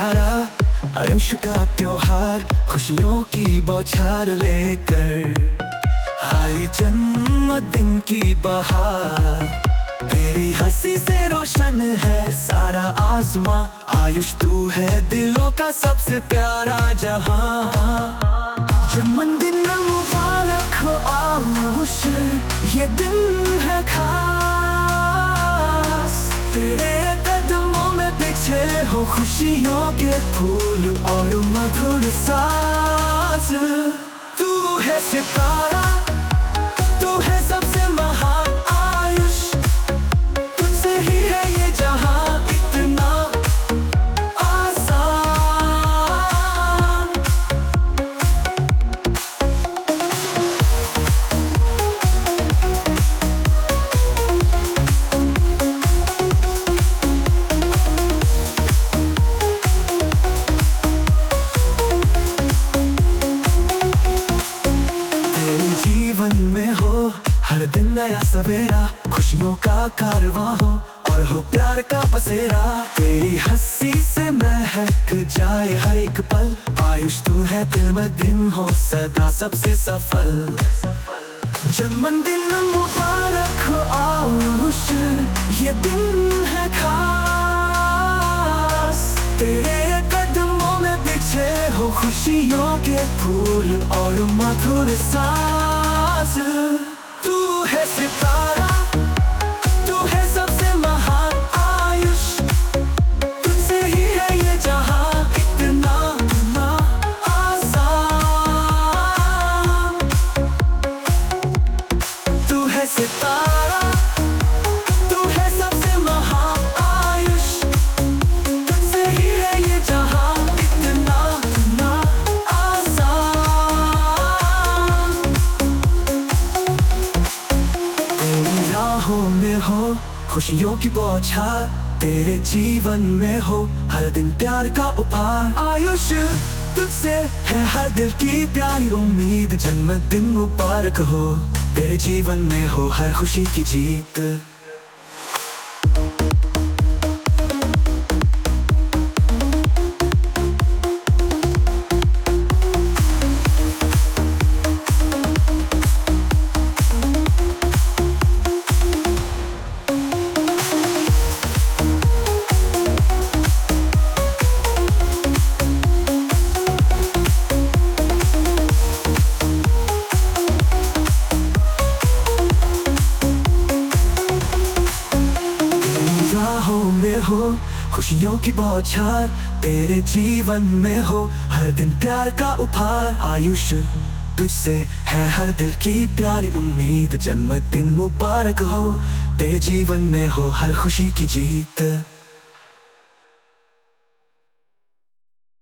प्यारा आयुष का त्योहार, खुशियों की बौछार लेकर आई जन्मदिन की बहार। तेरी हंसी से रोशन है सारा आसमां, आयुष तू है दिलों का सबसे प्यारा जहां। जन्मदिन मुबारक हो आयुष, ये दिन है खास। तेरे कदमों में बिछे हो खुशियों के फूल और मधुर सांस। तू है सितारा, तू है सबसे महान आयुष, तुझसे ही है ये जहां इतना आसान। जीवन में हो हर दिन नया सवेरा, खुशियों का कारवां हो और हो प्यार का बसेरा। तेरी हंसी से महक जाए हर एक पल, आयुष तू है दिल में दिन हो सदा सबसे सफल। जन्मदिन मुबारक हो आयुष, ये दिन है खास। तेरे कदमों में बिछे हो खुशियों के फूल और मधुर सांस। तू है सितारा, तू है सबसे महान आयुष, तुझसे ही है ये जहां इतना आसान। तू है सितारा, तू है सबसे महान आयुष, तुझसे ही है ये जहां इतना आसान। तेरी राहों में हो खुशियों की बौछार, तेरे जीवन में हो हर दिन प्यार का उपहार। आयुष तुझसे है हर दिल की प्यारी उम्मीद, जन्मदिन मुबारक हो, तेरे जीवन में हो हर खुशी की जीत। राहों में हो खुशियों की बौछार, तेरे जीवन में हो हर दिन प्यार का उपहार। आयुष तुझसे है हर दिल की प्यारी उम्मीद, जन्मदिन मुबारक हो, तेरे जीवन में हो हर खुशी की जीत।